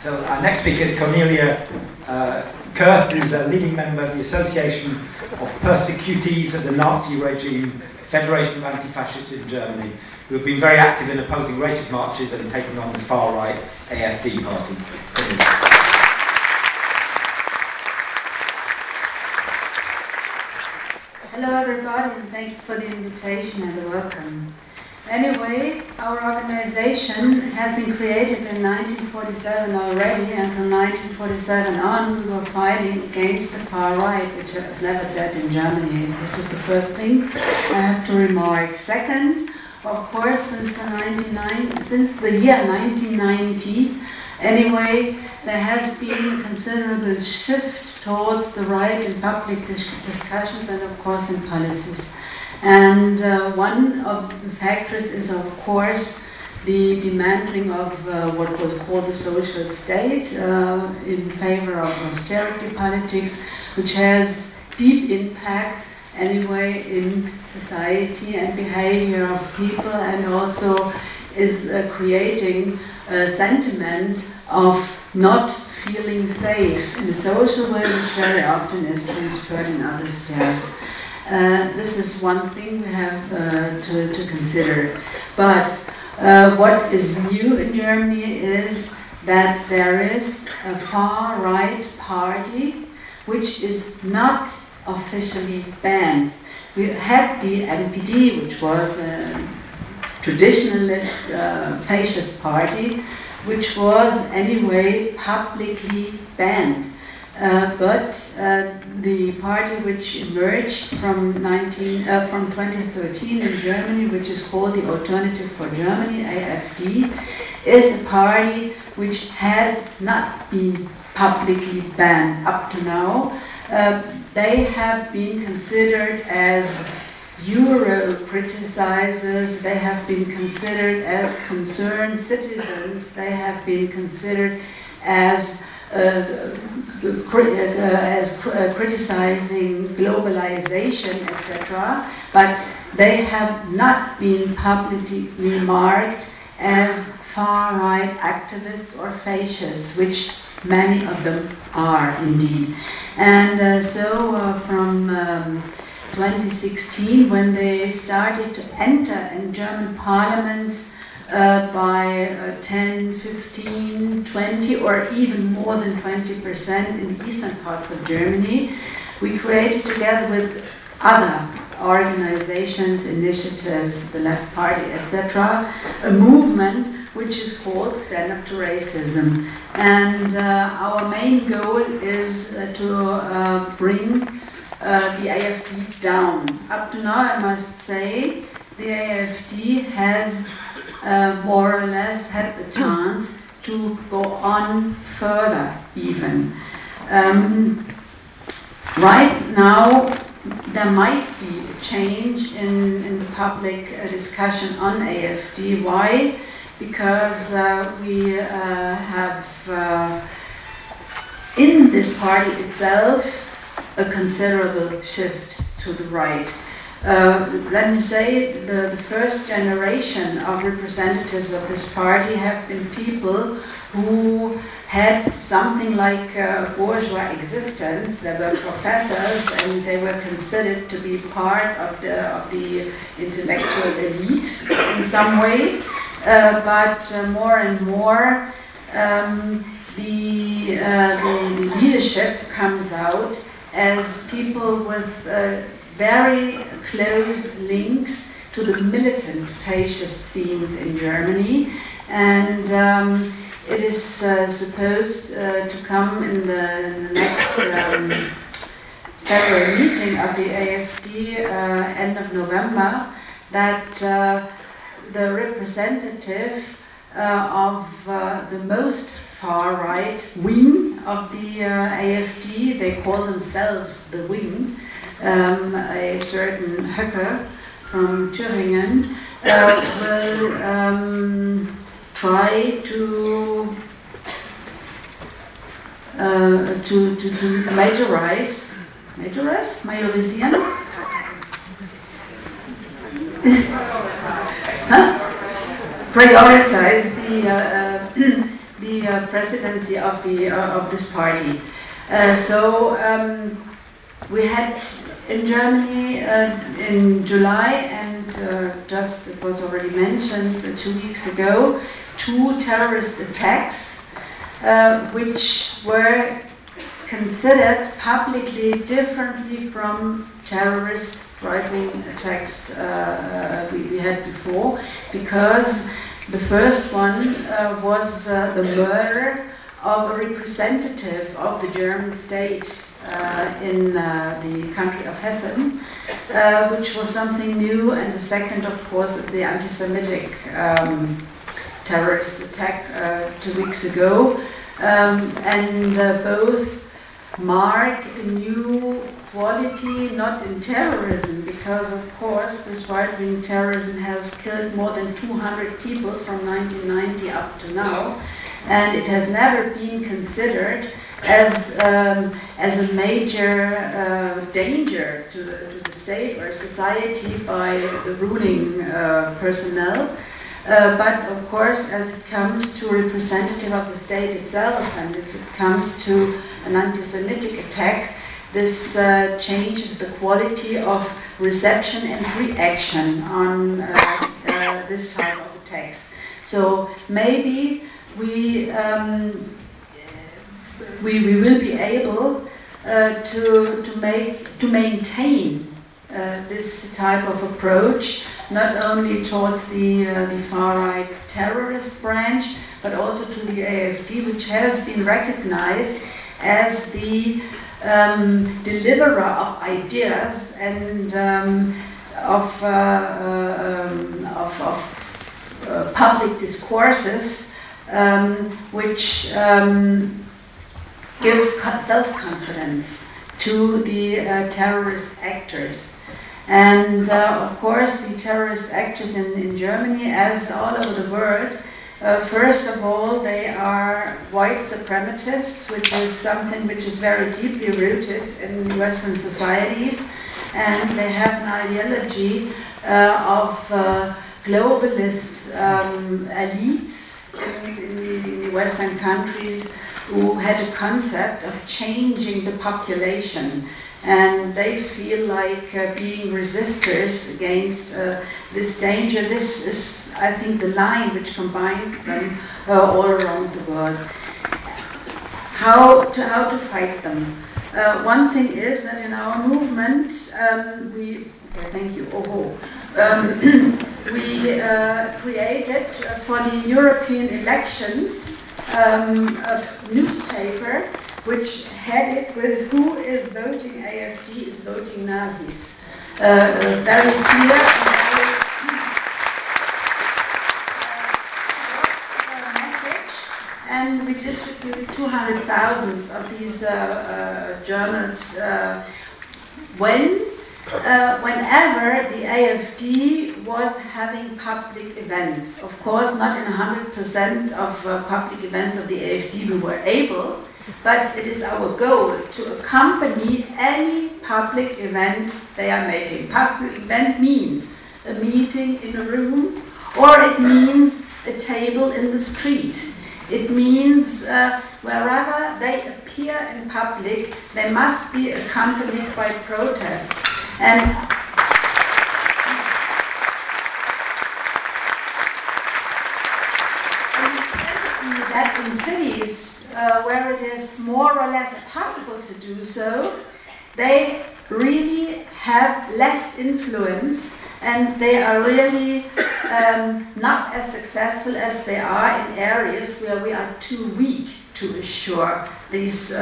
So our next speaker is Cornelia Kurth, who's a leading member of the Association of Persecutees of the Nazi Regime, Federation of Anti-Fascists in Germany, who have been very active in opposing racist marches and taking on the far-right AfD party. Hello everybody, and thank you for the invitation and the welcome. Anyway, our organization has been created in 1947 already, and from 1947 on we were fighting against the far right, which was never dead in Germany. This is the first thing I have to remark. Second, of course, since the year 1990, anyway, there has been a considerable shift towards the right in public discussions and, of course, in policies. And one of the factors is, of course, the dismantling of what was called the social state in favor of austerity politics, which has deep impacts anyway in society and behavior of people, and also is creating a sentiment of not feeling safe in a social way, which very often is transferred in other spheres. This is one thing we have to consider. But what is new in Germany is that there is a far-right party which is not officially banned. We had the NPD, which was a traditionalist fascist party, which was anyway publicly banned. But the party which emerged from 2013 in Germany, which is called the Alternative for Germany, AfD, is a party which has not been publicly banned up to now. They have been considered as Euro criticizers, they have been considered as concerned citizens, they have been considered as criticizing globalization, etc., but they have not been publicly marked as far-right activists or fascists, which many of them are indeed. And so from 2016, when they started to enter in German parliaments by 10, 15, 20, or even more than 20% in the eastern parts of Germany, we created together with other organizations, initiatives, the Left Party, etc., a movement which is called Stand Up to Racism. And our main goal is to bring the AfD down. Up to now, I must say, the AfD has more or less had the chance to go on further even. Right now, there might be a change in the public discussion on AfD. Why? Because we have in this party itself a considerable shift to the right. Let me say the first generation of representatives of this party have been people who had something like bourgeois existence. They were professors and they were considered to be part of the intellectual elite in some way. But more and more the leadership comes out as people with very close links to the militant fascist scenes in Germany, and it is supposed to come in the next federal meeting of the AfD end of November, that the representative of the most far-right wing of the AfD, they call themselves the wing, a certain Höcke from Thüringen, will try to majorisieren? Prioritize the the presidency of this party. We had in Germany in July, and just it was already mentioned 2 weeks ago, 2 terrorist attacks which were considered publicly differently from terrorist right-wing attacks we had before, because the first one was the murder of a representative of the German state in the country of Hessen, which was something new, and the second, of course, is the anti-Semitic terrorist attack 2 weeks ago, and both mark a new quality, not in terrorism, because of course this right-wing terrorism has killed more than 200 people from 1990 up to now, and it has never been considered as a major danger to the state or society by the ruling personnel. But of course, as it comes to a representative of the state itself, and if it comes to an anti-Semitic attack, this changes the quality of reception and reaction on this type of attacks. So maybe we will be able to maintain this type of approach, not only towards the far-right terrorist branch, but also to the AfD, which has been recognized as the deliverer of ideas and of public discourses, which give self-confidence to the terrorist actors. And of course, the terrorist actors in Germany, as all over the world, first of all, they are white supremacists, which is something which is very deeply rooted in Western societies, and they have an ideology of globalist elites in the Western countries who had a concept of changing the population, and they feel like being resistors against this danger. This is, I think, the line which combines them all around the world. How to fight them? One thing is that in our movement, we created for the European elections a newspaper which headed with "Who is voting AfD is voting Nazis." Very clear message, and we distributed 200,000 of these journals whenever the AfD was having public events. Of course, not in 100% of public events of the AfD we were able, but it is our goal to accompany any public event they are making. Public event means a meeting in a room, or it means a table in the street. It means wherever they appear in public, they must be accompanied by protests. And we can see that in cities where it is more or less possible to do so, they really have less influence, and they are really not as successful as they are in areas where we are too weak to assure this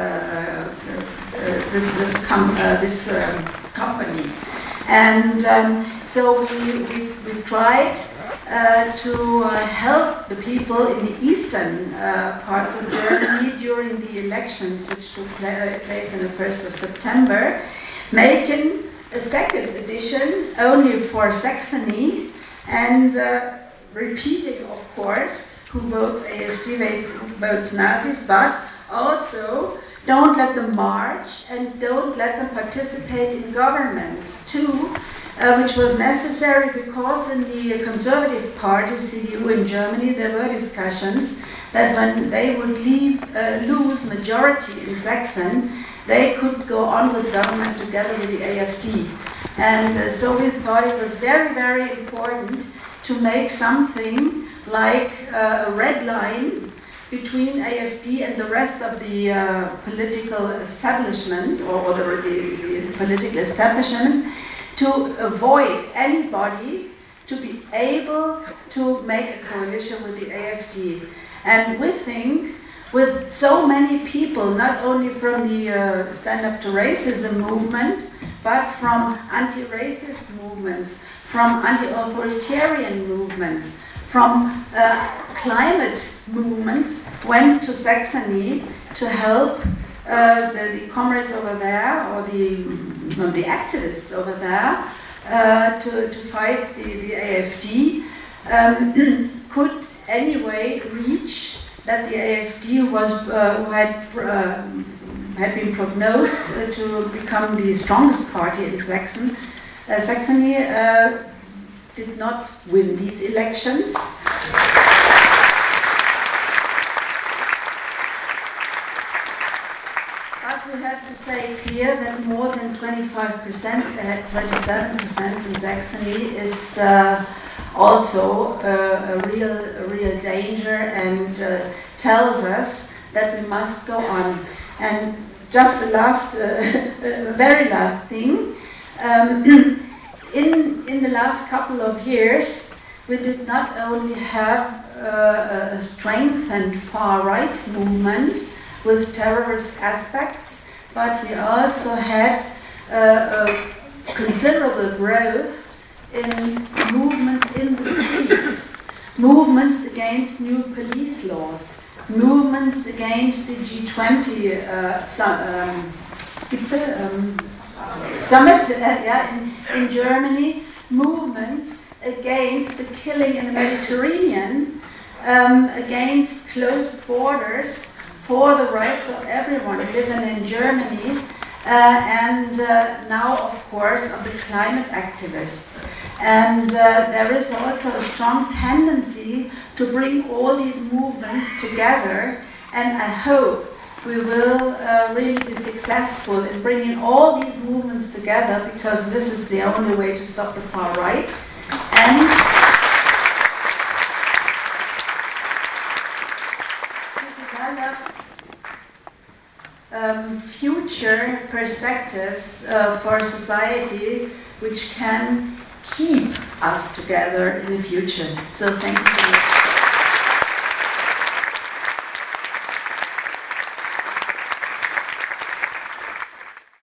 company. And so we tried to help the people in the eastern parts of Germany during the elections which took place on the 1st of September, making a second edition only for Saxony, and repeating, of course, who votes AfD votes Nazis, but also don't let them march and don't let them participate in government too, which was necessary because in the Conservative Party, CDU in Germany, there were discussions that when they would lose majority in Sachsen, they could go on with government together with the AfD. And so we thought it was very, very important to make something like a red line between AfD and the rest of the political establishment, or the political establishment, to avoid anybody to be able to make a coalition with the AfD. And we think, with so many people, not only from the Stand Up to Racism movement, but from anti-racist movements, from anti-authoritarian movements, from climate movements, went to Saxony to help the comrades over there, or the activists over there, to fight the AfD, could anyway reach that the AfD was who had been prognosed to become the strongest party in Saxony, did not win these elections. But we have to say clear that more than 25%, they had 27% in Saxony, is also a real danger, and tells us that we must go on. And just the last, very last thing, in the last couple of years, we did not only have a strengthened far-right movement with terrorist aspects, but we also had a considerable growth in movements in the streets, movements against new police laws, movements against the G20 summit in Germany, movements against the killing in the Mediterranean, against closed borders, for the rights of everyone living in Germany, and now, of course, of the climate activists. And there is also a strong tendency to bring all these movements together, and I hope we will really be successful in bringing all these movements together, because this is the only way to stop the far right. And future perspectives for society which can keep us together in the future. So thank you.